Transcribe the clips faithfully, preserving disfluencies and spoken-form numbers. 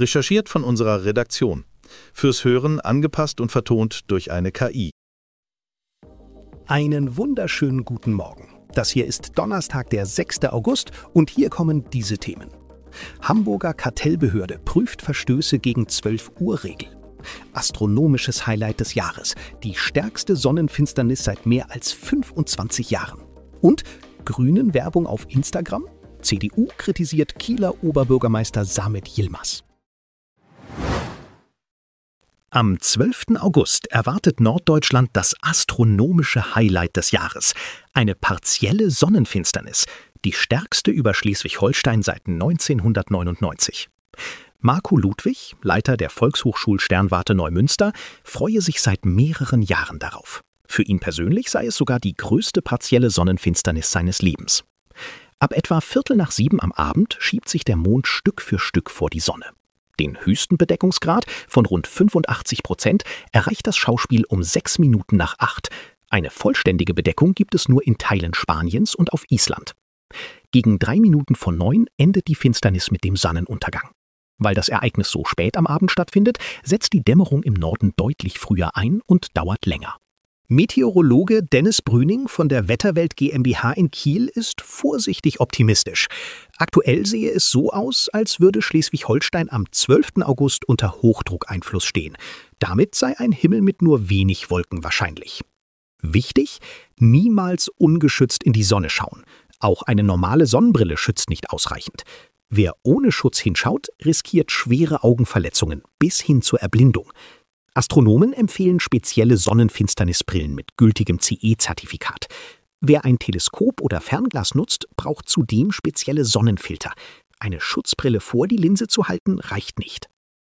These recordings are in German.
Recherchiert von unserer Redaktion. Fürs Hören angepasst und vertont durch eine K I. Einen wunderschönen guten Morgen. Das hier ist Donnerstag, der sechster August und hier kommen diese Themen. Hamburger Kartellbehörde prüft Verstöße gegen zwölf-Uhr-Regel. Astronomisches Highlight des Jahres. Die stärkste Sonnenfinsternis seit mehr als fünfundzwanzig Jahren. Und Grünen Werbung auf Instagram? C D U kritisiert Kieler Oberbürgermeister Samet Yilmaz. Am zwölften August erwartet Norddeutschland das astronomische Highlight des Jahres. Eine partielle Sonnenfinsternis, die stärkste über Schleswig-Holstein seit neunzehnhundertneunundneunzig. Marco Ludwig, Leiter der Volkshochschul-Sternwarte Neumünster, freue sich seit mehreren Jahren darauf. Für ihn persönlich sei es sogar die größte partielle Sonnenfinsternis seines Lebens. Ab etwa Viertel nach sieben am Abend schiebt sich der Mond Stück für Stück vor die Sonne. Den höchsten Bedeckungsgrad von rund fünfundachtzig Prozent erreicht das Schauspiel um sechs Minuten nach acht. Eine vollständige Bedeckung gibt es nur in Teilen Spaniens und auf Island. Gegen drei Minuten vor neun endet die Finsternis mit dem Sonnenuntergang. Weil das Ereignis so spät am Abend stattfindet, setzt die Dämmerung im Norden deutlich früher ein und dauert länger. Meteorologe Dennis Brüning von der Wetterwelt GmbH in Kiel ist vorsichtig optimistisch. Aktuell sehe es so aus, als würde Schleswig-Holstein am zwölften August unter Hochdruckeinfluss stehen. Damit sei ein Himmel mit nur wenig Wolken wahrscheinlich. Wichtig: niemals ungeschützt in die Sonne schauen. Auch eine normale Sonnenbrille schützt nicht ausreichend. Wer ohne Schutz hinschaut, riskiert schwere Augenverletzungen bis hin zur Erblindung. Astronomen empfehlen spezielle Sonnenfinsternisbrillen mit gültigem C E-Zertifikat. Wer ein Teleskop oder Fernglas nutzt, braucht zudem spezielle Sonnenfilter. Eine Schutzbrille vor die Linse zu halten, reicht nicht.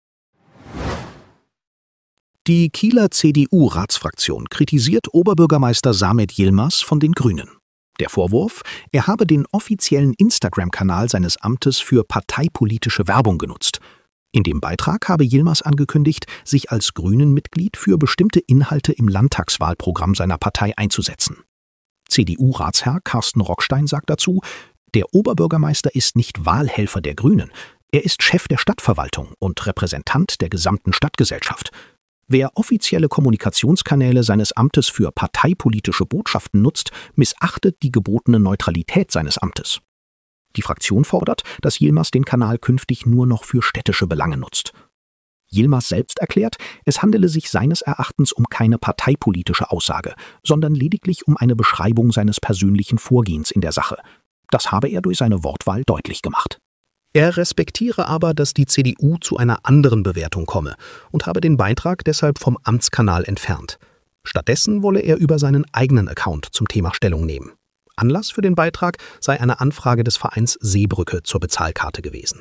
Die Kieler C D U-Ratsfraktion kritisiert Oberbürgermeister Samet Yilmaz von den Grünen. Der Vorwurf, er habe den offiziellen Instagram-Kanal seines Amtes für parteipolitische Werbung genutzt. In dem Beitrag habe Yilmaz angekündigt, sich als Grünen-Mitglied für bestimmte Inhalte im Landtagswahlprogramm seiner Partei einzusetzen. C D U-Ratsherr Carsten Rockstein sagt dazu, der Oberbürgermeister ist nicht Wahlhelfer der Grünen, er ist Chef der Stadtverwaltung und Repräsentant der gesamten Stadtgesellschaft. Wer offizielle Kommunikationskanäle seines Amtes für parteipolitische Botschaften nutzt, missachtet die gebotene Neutralität seines Amtes. Die Fraktion fordert, dass Yilmaz den Kanal künftig nur noch für städtische Belange nutzt. Yilmaz selbst erklärt, es handele sich seines Erachtens um keine parteipolitische Aussage, sondern lediglich um eine Beschreibung seines persönlichen Vorgehens in der Sache. Das habe er durch seine Wortwahl deutlich gemacht. Er respektiere aber, dass die C D U zu einer anderen Bewertung komme und habe den Beitrag deshalb vom Amtskanal entfernt. Stattdessen wolle er über seinen eigenen Account zum Thema Stellung nehmen. Anlass für den Beitrag sei eine Anfrage des Vereins Seebrücke zur Bezahlkarte gewesen.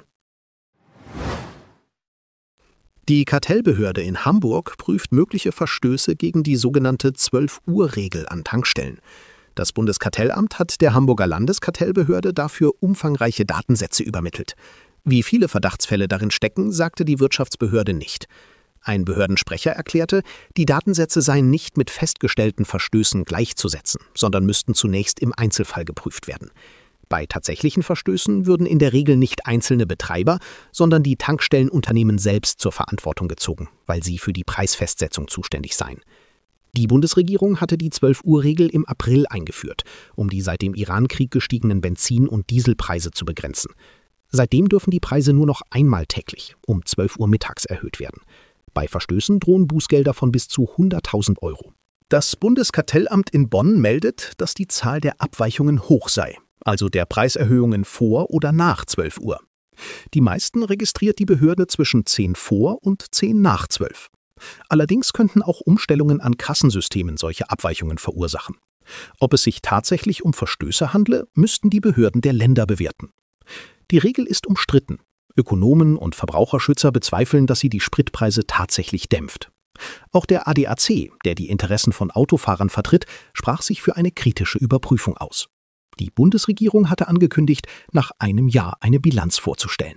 Die Kartellbehörde in Hamburg prüft mögliche Verstöße gegen die sogenannte zwölf-Uhr-Regel an Tankstellen. Das Bundeskartellamt hat der Hamburger Landeskartellbehörde dafür umfangreiche Datensätze übermittelt. Wie viele Verdachtsfälle darin stecken, sagte die Wirtschaftsbehörde nicht. Ein Behördensprecher erklärte, die Datensätze seien nicht mit festgestellten Verstößen gleichzusetzen, sondern müssten zunächst im Einzelfall geprüft werden. Bei tatsächlichen Verstößen würden in der Regel nicht einzelne Betreiber, sondern die Tankstellenunternehmen selbst zur Verantwortung gezogen, weil sie für die Preisfestsetzung zuständig seien. Die Bundesregierung hatte die zwölf-Uhr-Regel im April eingeführt, um die seit dem Irankrieg gestiegenen Benzin- und Dieselpreise zu begrenzen. Seitdem dürfen die Preise nur noch einmal täglich um zwölf Uhr mittags erhöht werden. Bei Verstößen drohen Bußgelder von bis zu hunderttausend Euro. Das Bundeskartellamt in Bonn meldet, dass die Zahl der Abweichungen hoch sei, also der Preiserhöhungen vor oder nach zwölf Uhr. Die meisten registriert die Behörde zwischen zehn vor und zehn nach zwölf. Allerdings könnten auch Umstellungen an Kassensystemen solche Abweichungen verursachen. Ob es sich tatsächlich um Verstöße handle, müssten die Behörden der Länder bewerten. Die Regel ist umstritten. Ökonomen und Verbraucherschützer bezweifeln, dass sie die Spritpreise tatsächlich dämpft. Auch der A D A C, der die Interessen von Autofahrern vertritt, sprach sich für eine kritische Überprüfung aus. Die Bundesregierung hatte angekündigt, nach einem Jahr eine Bilanz vorzustellen.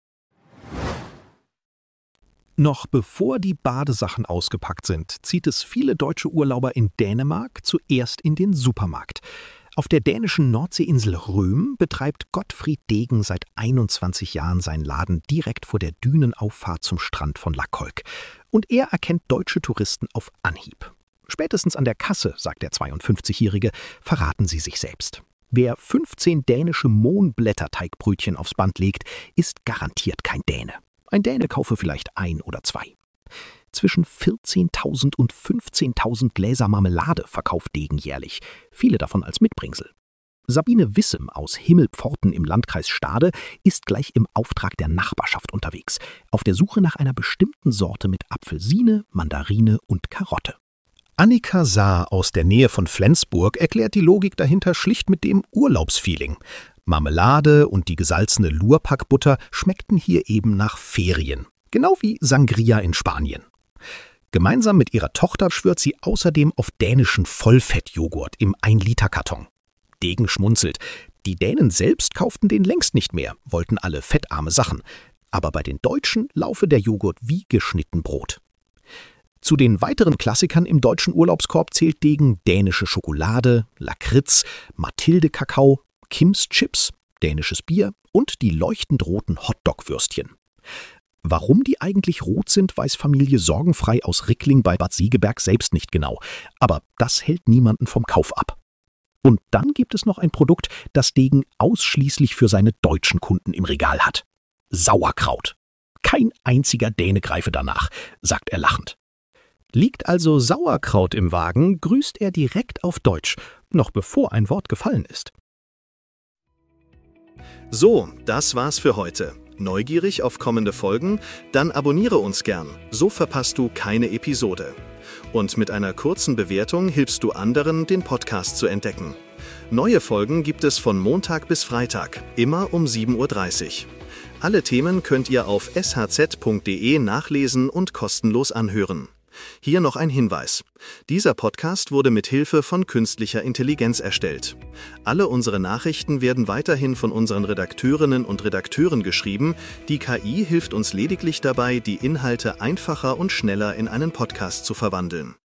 Noch bevor die Badesachen ausgepackt sind, zieht es viele deutsche Urlauber in Dänemark zuerst in den Supermarkt. Auf der dänischen Nordseeinsel Röm betreibt Gottfried Degen seit einundzwanzig Jahren seinen Laden direkt vor der Dünenauffahrt zum Strand von Lakolk. Und er erkennt deutsche Touristen auf Anhieb. Spätestens an der Kasse, sagt der zweiundfünfzigjährige, verraten sie sich selbst. Wer fünfzehn dänische Mohnblätterteigbrötchen aufs Band legt, ist garantiert kein Däne. Ein Däne kaufe vielleicht ein oder zwei. Zwischen vierzehntausend und fünfzehntausend Gläser Marmelade verkauft Degen jährlich, viele davon als Mitbringsel. Sabine Wissem aus Himmelpforten im Landkreis Stade ist gleich im Auftrag der Nachbarschaft unterwegs, auf der Suche nach einer bestimmten Sorte mit Apfelsine, Mandarine und Karotte. Annika Saar aus der Nähe von Flensburg erklärt die Logik dahinter schlicht mit dem Urlaubsfeeling. Marmelade und die gesalzene Lurpackbutter schmeckten hier eben nach Ferien, genau wie Sangria in Spanien. Gemeinsam mit ihrer Tochter schwört sie außerdem auf dänischen Vollfettjoghurt im ein Liter Karton. Degen schmunzelt. Die Dänen selbst kauften den längst nicht mehr, wollten alle fettarme Sachen. Aber bei den Deutschen laufe der Joghurt wie geschnitten Brot. Zu den weiteren Klassikern im deutschen Urlaubskorb zählt Degen dänische Schokolade, Lakritz, Mathilde-Kakao, Kims Chips, dänisches Bier und die leuchtend roten Hotdog-Würstchen. Warum die eigentlich rot sind, weiß Familie Sorgenfrei aus Rickling bei Bad Segeberg selbst nicht genau. Aber das hält niemanden vom Kauf ab. Und dann gibt es noch ein Produkt, das Degen ausschließlich für seine deutschen Kunden im Regal hat. Sauerkraut. Kein einziger Däne greife danach, sagt er lachend. Liegt also Sauerkraut im Wagen, grüßt er direkt auf Deutsch, noch bevor ein Wort gefallen ist. So, das war's für heute. Neugierig auf kommende Folgen? Dann abonniere uns gern, so verpasst du keine Episode. Und mit einer kurzen Bewertung hilfst du anderen, den Podcast zu entdecken. Neue Folgen gibt es von Montag bis Freitag, immer um sieben Uhr dreißig. Alle Themen könnt ihr auf s h z punkt d e nachlesen und kostenlos anhören. Hier noch ein Hinweis. Dieser Podcast wurde mit Hilfe von künstlicher Intelligenz erstellt. Alle unsere Nachrichten werden weiterhin von unseren Redakteurinnen und Redakteuren geschrieben. Die K I hilft uns lediglich dabei, die Inhalte einfacher und schneller in einen Podcast zu verwandeln.